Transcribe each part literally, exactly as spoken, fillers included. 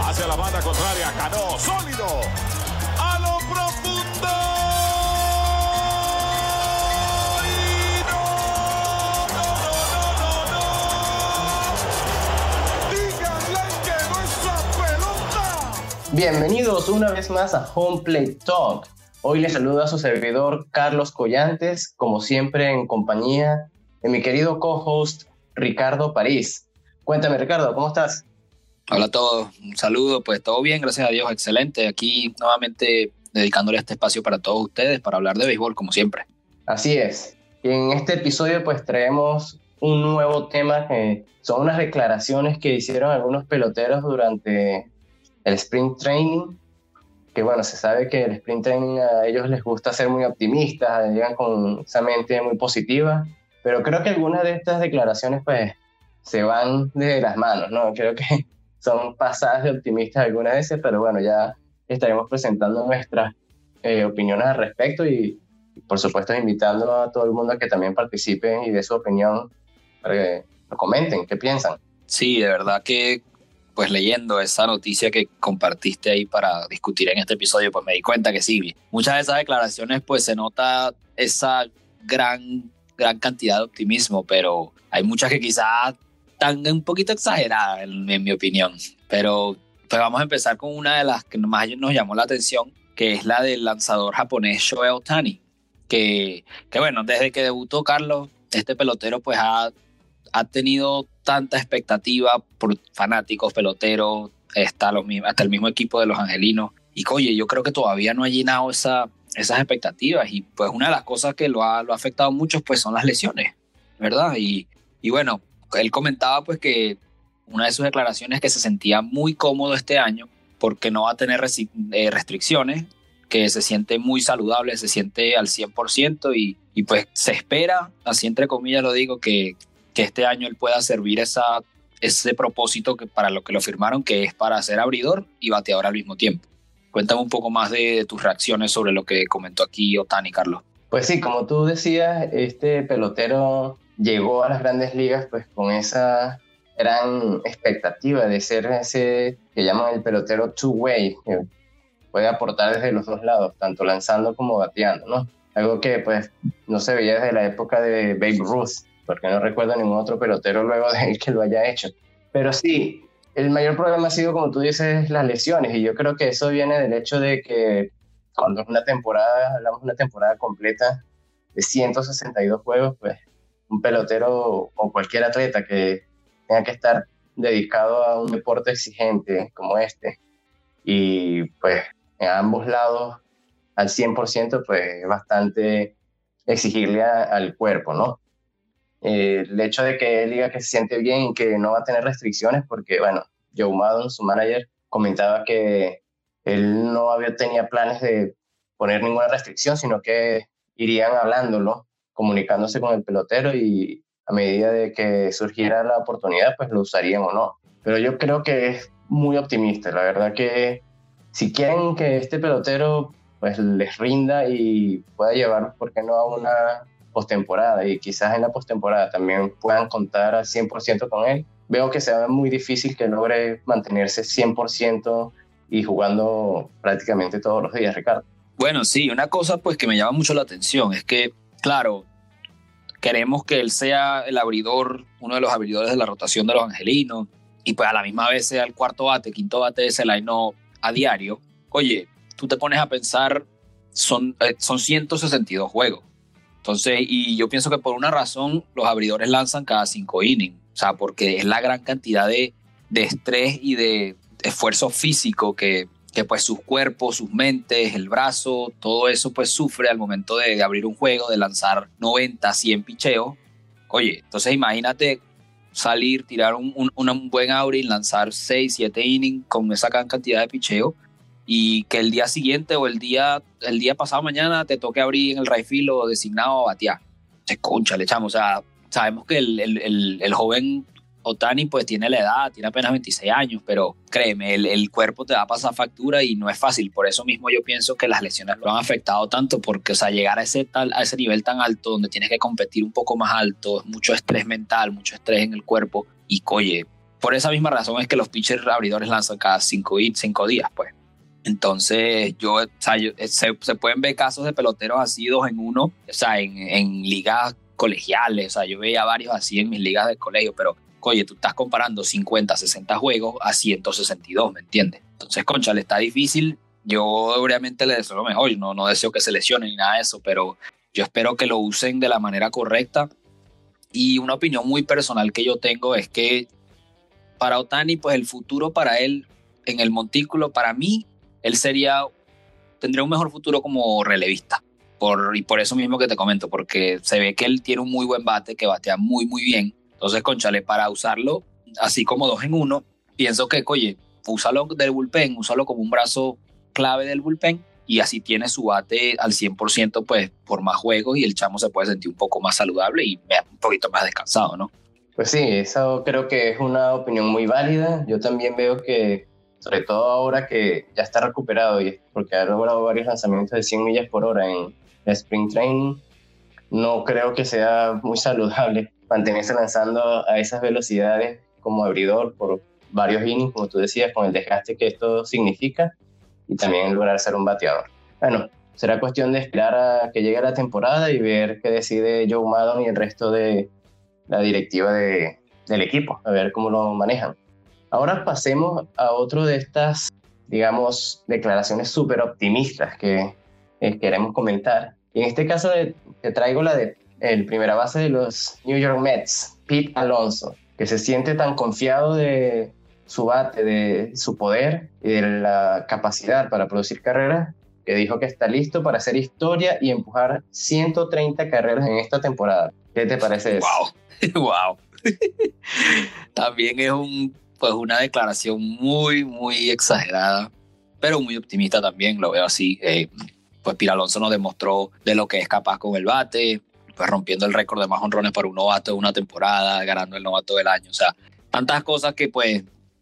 Hacia la banda contraria, Cano, sólido. A lo profundo. Y no, no, no, no, no. Díganle que no es la pelota. Bienvenidos una vez más a Home Plate Talk. Hoy les saluda a su servidor Carlos Collantes, como siempre en compañía de mi querido co-host Ricardo París. Cuéntame, Ricardo, ¿cómo estás? Hola a todos, un saludo, pues todo bien, gracias a Dios, excelente. Aquí nuevamente dedicándole este espacio para todos ustedes para hablar de béisbol, como siempre. Así es. Y en este episodio pues traemos un nuevo tema que son unas declaraciones que hicieron algunos peloteros durante el Spring Training. Que bueno, se sabe que el Spring Training a ellos les gusta ser muy optimistas, llegan con esa mente muy positiva, pero creo que algunas de estas declaraciones pues se van de las manos, ¿no? Creo que son pasadas de optimistas algunas veces, pero bueno, ya estaremos presentando nuestras eh, opiniones al respecto y, y por supuesto invitando a todo el mundo a que también participen y dé su opinión, para que lo comenten, ¿qué piensan? Sí, de verdad que pues leyendo esa noticia que compartiste ahí para discutir en este episodio, pues me di cuenta que sí, muchas de esas declaraciones pues se nota esa gran, gran cantidad de optimismo, pero hay muchas que quizás están un poquito exageradas en, en mi opinión. Pero pues vamos a empezar con una de las que más nos llamó la atención, que es la del lanzador japonés Shohei Ohtani, que, que bueno, desde que debutó Carlos, este pelotero pues ha ha tenido tanta expectativa por fanáticos, peloteros, hasta, los, hasta el mismo equipo de los Angelinos. Y oye, yo creo que todavía no ha llenado esa, esas expectativas. Y pues una de las cosas que lo ha, lo ha afectado mucho pues son las lesiones, ¿verdad? Y, y bueno, él comentaba pues que una de sus declaraciones es que se sentía muy cómodo este año porque no va a tener resi- eh, restricciones, que se siente muy saludable, se siente al cien por ciento y, y pues se espera, así entre comillas lo digo, que que este año él pueda servir esa, ese propósito que para lo que lo firmaron, que es para ser abridor y bateador al mismo tiempo. Cuéntame un poco más de, de tus reacciones sobre lo que comentó aquí Ohtani, Carlos. Pues sí, como tú decías, este pelotero llegó a las grandes ligas pues con esa gran expectativa de ser ese que llaman el pelotero two-way, que puede aportar desde los dos lados, tanto lanzando como bateando, ¿no? Algo que pues no se veía desde la época de Babe Ruth, porque no recuerdo ningún otro pelotero luego de él que lo haya hecho. Pero sí, el mayor problema ha sido, como tú dices, las lesiones, y yo creo que eso viene del hecho de que cuando es una temporada, hablamos de una temporada completa de ciento sesenta y dos juegos, pues un pelotero o cualquier atleta que tenga que estar dedicado a un deporte exigente como este, y pues en ambos lados al cien por ciento, pues es bastante exigirle a, al cuerpo, ¿no? Eh, el hecho de que él diga que se siente bien y que no va a tener restricciones, porque bueno, Joe Maddon, su manager, comentaba que él no había tenía planes de poner ninguna restricción, sino que irían hablándolo, comunicándose con el pelotero, y a medida de que surgiera la oportunidad, pues lo usarían o no. Pero yo creo que es muy optimista, la verdad que si quieren que este pelotero pues les rinda y pueda llevar, ¿por qué no?, a una postemporada, y quizás en la postemporada también puedan contar al cien por ciento con él, veo que será muy difícil que logre mantenerse cien por ciento y jugando prácticamente todos los días, Ricardo. Bueno, sí, una cosa pues que me llama mucho la atención es que, claro, queremos que él sea el abridor, uno de los abridores de la rotación de los Angelinos, y pues a la misma vez sea el cuarto bate, quinto bate de ese line-up a diario. Oye, tú te pones a pensar, son, eh, son ciento sesenta y dos juegos. Entonces, y yo pienso que por una razón los abridores lanzan cada cinco innings, o sea, porque es la gran cantidad de, de estrés y de esfuerzo físico que, que pues sus cuerpos, sus mentes, el brazo, todo eso pues sufre al momento de, de abrir un juego, de lanzar noventa, cien picheos. Oye, entonces imagínate salir, tirar un, un, un buen outing, lanzar seis, siete innings con esa gran cantidad de picheo, y que el día siguiente o el día, el día pasado mañana te toque abrir en el right field o designado a batear. Se concha, le echamos. O sea, sabemos que el, el, el, el joven Ohtani pues tiene la edad, tiene apenas veintiséis años, pero créeme, el, el cuerpo te va a pasar factura y no es fácil. Por eso mismo yo pienso que las lesiones lo han afectado tanto, porque o sea, llegar a ese, tal, a ese nivel tan alto donde tienes que competir un poco más alto, es mucho estrés mental, mucho estrés en el cuerpo, y oye, por esa misma razón es que los pitchers abridores lanzan cada cinco, cinco días, pues. Entonces, yo, o sea, yo, se, se pueden ver casos de peloteros así dos en uno, o sea, en, en ligas colegiales, o sea, yo veía varios así en mis ligas de colegio, pero, oye, tú estás comparando cincuenta, sesenta juegos a ciento sesenta y dos, ¿me entiendes? Entonces, concha, le está difícil. Yo obviamente le deseo lo mejor, no, no deseo que se lesione ni nada de eso, pero yo espero que lo usen de la manera correcta. Y una opinión muy personal que yo tengo es que para Ohtani, pues el futuro para él en el montículo, para mí, él sería, tendría un mejor futuro como relevista. Por, y por eso mismo que te comento, porque se ve que él tiene un muy buen bate, que batea muy, muy bien. Entonces, cónchale, para usarlo así como dos en uno, pienso que, oye, úsalo del bullpen, úsalo como un brazo clave del bullpen y así tiene su bate al cien por ciento, pues, por más juegos y el chamo se puede sentir un poco más saludable y un poquito más descansado, ¿no? Pues sí, eso creo que es una opinión muy válida. Yo también veo que, sobre todo ahora que ya está recuperado y porque ha logrado varios lanzamientos de cien millas por hora en el Spring Training, no creo que sea muy saludable mantenerse lanzando a esas velocidades como abridor por varios innings, como tú decías, con el desgaste que esto significa y también lograr ser un bateador. Bueno, será cuestión de esperar a que llegue la temporada y ver qué decide Joe Maddon y el resto de la directiva de, del equipo, a ver cómo lo manejan. Ahora pasemos a otro de estas, digamos, declaraciones súper optimistas que eh, queremos comentar. Y en este caso de, te traigo la de el primera base de los New York Mets, Pete Alonso, que se siente tan confiado de su bate, de su poder y de la capacidad para producir carreras, que dijo que está listo para hacer historia y empujar ciento treinta carreras en esta temporada. ¿Qué te parece eso? Wow, wow. También es un, pues una declaración muy, muy exagerada, pero muy optimista también, lo veo así. Eh, pues Pete Alonso nos demostró de lo que es capaz con el bate, pues rompiendo el récord de más honrones para un novato de una temporada, ganando el novato del año. O sea, tantas cosas que pues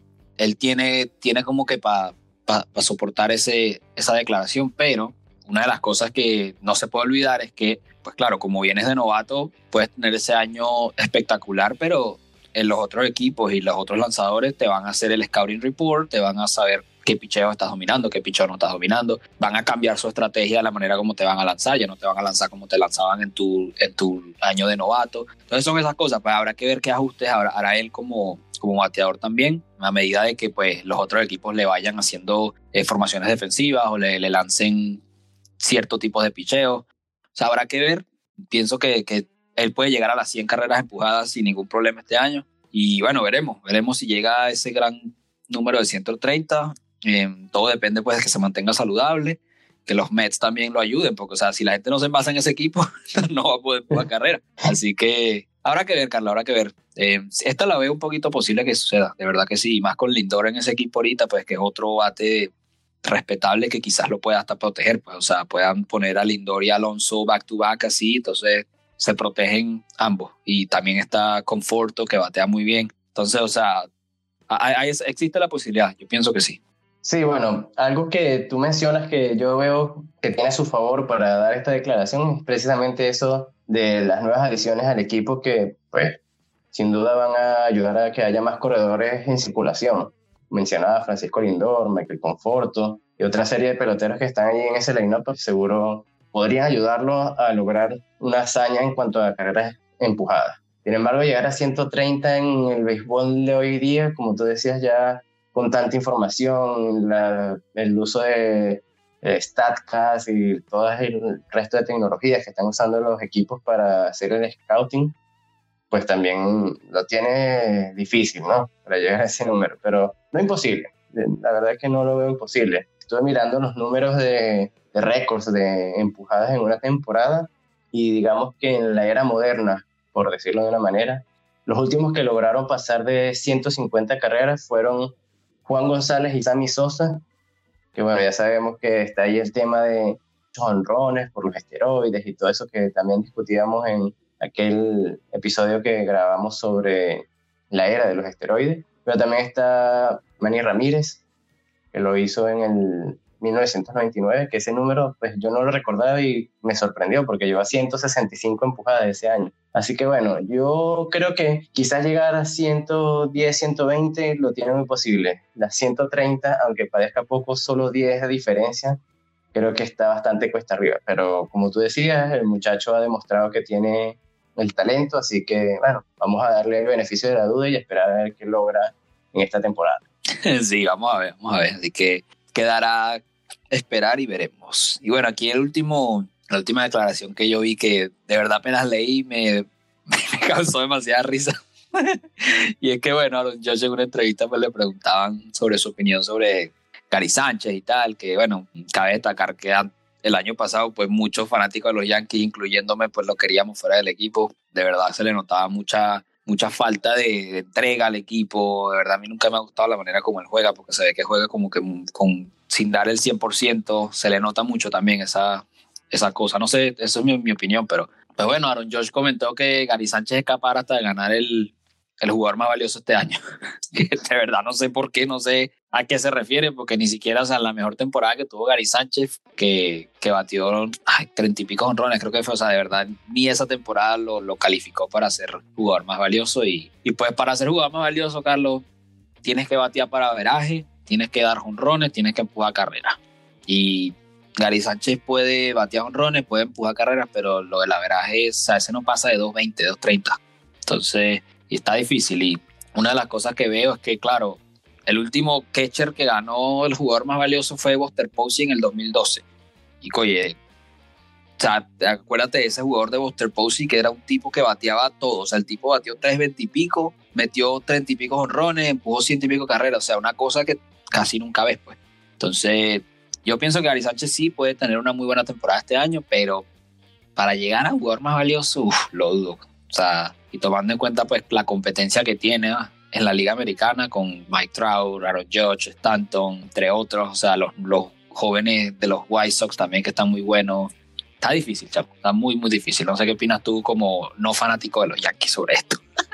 él tiene, tiene como que para pa, pa soportar ese, esa declaración, pero una de las cosas que no se puede olvidar es que, pues claro, como vienes de novato, puedes tener ese año espectacular, pero en los otros equipos y los otros lanzadores te van a hacer el scouting report, te van a saber qué picheo estás dominando, qué picheo no estás dominando, van a cambiar su estrategia, la manera como te van a lanzar, ya no te van a lanzar como te lanzaban en tu, en tu año de novato. Entonces son esas cosas, pues habrá que ver qué ajustes hará, hará él como, como bateador también, a medida de que pues los otros equipos le vayan haciendo eh, formaciones defensivas o le, le lancen cierto tipo de picheo. O sea, habrá que ver. Pienso que, que él puede llegar a las cien carreras empujadas sin ningún problema este año. Y bueno, veremos. Veremos si llega a ese gran número de ciento treinta. Eh, todo depende pues de que se mantenga saludable, que los Mets también lo ayuden, porque o sea, si la gente no se envasa en ese equipo, no va a poder jugar carrera. Así que habrá que ver, Carla, habrá que ver. Eh, esta la veo un poquito posible que suceda, de verdad que sí. Más con Lindor en ese equipo ahorita, pues que es otro bate respetable que quizás lo pueda hasta proteger, pues, o sea, puedan poner a Lindor y Alonso back to back así, entonces se protegen ambos. Y también está Conforto, que batea muy bien. Entonces, o sea, hay, hay, existe la posibilidad, yo pienso que sí. Sí, bueno, algo que tú mencionas que yo veo que tiene a su favor para dar esta declaración es precisamente eso de las nuevas adiciones al equipo que, pues, sin duda van a ayudar a que haya más corredores en circulación. Mencionaba Francisco Lindor, Michael Conforto y otra serie de peloteros que están allí en ese line-up, pues seguro podrían ayudarlos a lograr una hazaña en cuanto a carreras empujadas. Sin embargo, llegar a ciento treinta en el béisbol de hoy día, como tú decías, ya con tanta información, la, el uso de eh, StatCast y todo el resto de tecnologías que están usando los equipos para hacer el scouting, pues también lo tiene difícil, ¿no? Para llegar a ese número, pero no imposible. La verdad es que no lo veo imposible. Estuve mirando los números de, de récords de empujadas en una temporada y digamos que en la era moderna, por decirlo de una manera, los últimos que lograron pasar de ciento cincuenta carreras fueron Juan González y Sammy Sosa, que bueno, ya sabemos que está ahí el tema de jonrones por los esteroides y todo eso que también discutíamos en aquel episodio que grabamos sobre la era de los esteroides, pero también está Manny Ramírez, que lo hizo en el mil novecientos noventa y nueve, que ese número pues yo no lo recordaba y me sorprendió porque lleva ciento sesenta y cinco empujadas ese año. Así que bueno, yo creo que quizás llegar a ciento diez, ciento veinte lo tiene muy posible. Las ciento treinta, aunque parezca poco, solo diez de diferencia, creo que está bastante cuesta arriba. Pero como tú decías, el muchacho ha demostrado que tiene el talento, así que bueno, vamos a darle el beneficio de la duda y esperar a ver qué logra en esta temporada. Sí, vamos a ver, vamos a ver. Así que quedará esperar y veremos. Y bueno, aquí el último, la última declaración que yo vi que de verdad apenas leí me, me causó demasiada risa. Y es que bueno, Aaron Judge en una entrevista pues le preguntaban sobre su opinión sobre Gary Sánchez y tal, que bueno, cabe destacar que el año pasado pues muchos fanáticos de los Yankees, incluyéndome, pues lo queríamos fuera del equipo. De verdad se le notaba mucha mucha falta de, de entrega al equipo. De verdad a mí nunca me ha gustado la manera como él juega, porque se ve que juega como que con, sin dar el cien por ciento. Se le nota mucho también esa, esa cosa. No sé, eso es mi, mi opinión, pero pues bueno, Aaron Judge comentó que Gary Sánchez es capaz hasta de ganar el, el jugador más valioso este año. De verdad no sé por qué, no sé a qué se refiere, porque ni siquiera, o sea, la mejor temporada que tuvo Gary Sánchez, que, que batió treinta y pico honrones, creo que fue, o sea, de verdad, ni esa temporada lo, lo calificó para ser jugador más valioso. Y, y pues para ser jugador más valioso, Carlos, tienes que batear para averaje, tienes que dar honrones, tienes que empujar carreras. Y Gary Sánchez puede batear honrones, puede empujar carreras, pero lo del averaje, o sea, ese no pasa de dos veinte, dos treinta. Entonces, y está difícil. Y una de las cosas que veo es que, claro, el último catcher que ganó el jugador más valioso fue Buster Posey en el dos mil doce. Y oye, o sea, acuérdate de ese jugador de Buster Posey, que era un tipo que bateaba todo. O sea, el tipo batió trescientos veinte y pico, metió treinta y pico honrones, empujó ciento y pico carreras. O sea, una cosa que casi nunca ves, pues. Entonces, yo pienso que Gary Sánchez sí puede tener una muy buena temporada este año, pero para llegar a jugador más valioso, uf, lo dudo. O sea, y tomando en cuenta pues la competencia que tiene, ¿eh?, en la Liga Americana con Mike Trout, Aaron Judge, Stanton, entre otros. O sea, los, los jóvenes de los White Sox también que están muy buenos. Está difícil, Chapo. Está muy, muy difícil. No sé qué opinas tú como no fanático de los Yankees sobre esto.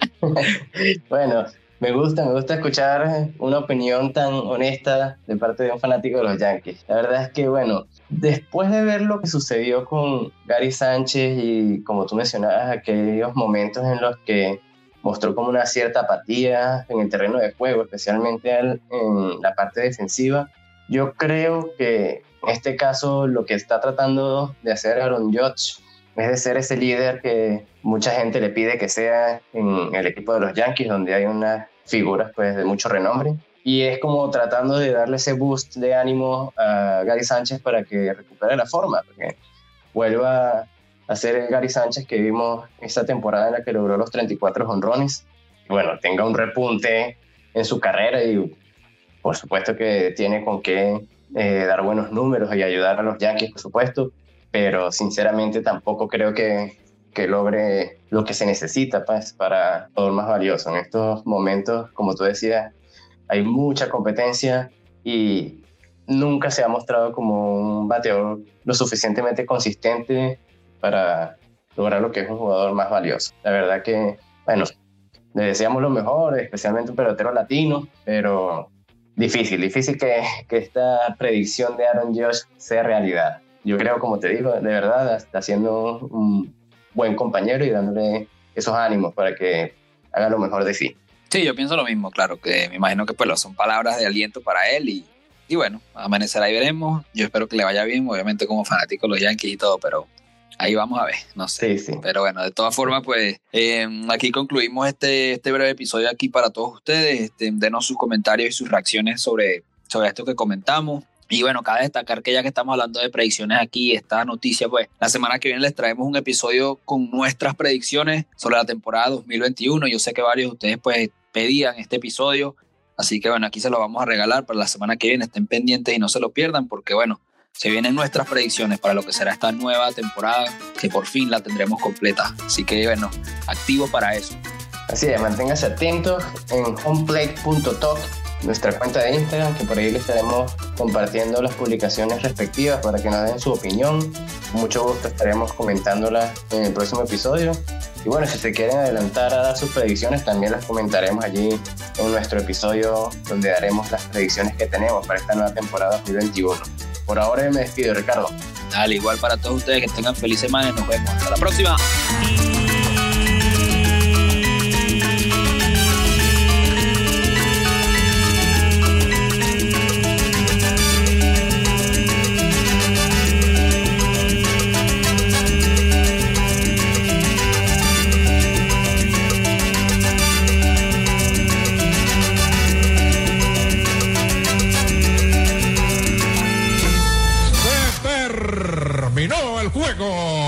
Bueno, me gusta, me gusta escuchar una opinión tan honesta de parte de un fanático de los Yankees. La verdad es que, bueno, después de ver lo que sucedió con Gary Sánchez y, como tú mencionabas, aquellos momentos en los que mostró como una cierta apatía en el terreno de juego, especialmente en la parte defensiva, yo creo que en este caso lo que está tratando de hacer Aaron Judge es de ser ese líder que mucha gente le pide que sea en el equipo de los Yankees, donde hay unas figuras pues de mucho renombre, y es como tratando de darle ese boost de ánimo a Gary Sánchez para que recupere la forma, porque vuelva a ser el Gary Sánchez que vimos esta temporada en la que logró los treinta y cuatro honrones, y bueno, tenga un repunte en su carrera, y por supuesto que tiene con qué eh, dar buenos números y ayudar a los Yankees, por supuesto, pero sinceramente tampoco creo que, que logre lo que se necesita pues, para jugador más valioso. En estos momentos, como tú decías, hay mucha competencia y nunca se ha mostrado como un bateador lo suficientemente consistente para lograr lo que es un jugador más valioso. La verdad que, bueno, le deseamos lo mejor, especialmente un pelotero latino, pero difícil, difícil que, que esta predicción de Aaron Judge sea realidad. Yo creo, como te digo, de verdad, está siendo un buen compañero y dándole esos ánimos para que haga lo mejor de sí. Sí, yo pienso lo mismo, claro, que me imagino que pues, son palabras de aliento para él y, y bueno, amanecerá y veremos. Yo espero que le vaya bien, obviamente como fanático de los Yankees y todo, pero ahí vamos a ver, no sé. Sí, sí. Pero bueno, de todas formas, pues eh, aquí concluimos este, este breve episodio aquí para todos ustedes. Este, denos sus comentarios y sus reacciones sobre, sobre esto que comentamos. Y bueno, cabe destacar que ya que estamos hablando de predicciones aquí, esta noticia, pues la semana que viene les traemos un episodio con nuestras predicciones sobre la temporada dos mil veintiuno. Yo sé que varios de ustedes pues pedían este episodio, así que bueno, aquí se lo vamos a regalar para la semana que viene. Estén pendientes y no se lo pierdan porque bueno, se vienen nuestras predicciones para lo que será esta nueva temporada, que por fin la tendremos completa. Así que bueno, activo para eso. Así es, manténganse atentos en homeplate punto talk, nuestra cuenta de Instagram, que por ahí les estaremos compartiendo las publicaciones respectivas para que nos den su opinión. Con mucho gusto estaremos comentándolas en el próximo episodio. Y bueno, si se quieren adelantar a dar sus predicciones, también las comentaremos allí en nuestro episodio donde daremos las predicciones que tenemos para esta nueva temporada dos mil veintiuno. por ahora me despido, Ricardo. Dale, igual para todos ustedes, que tengan feliz semana y nos vemos. Hasta la próxima. Terminó el juego.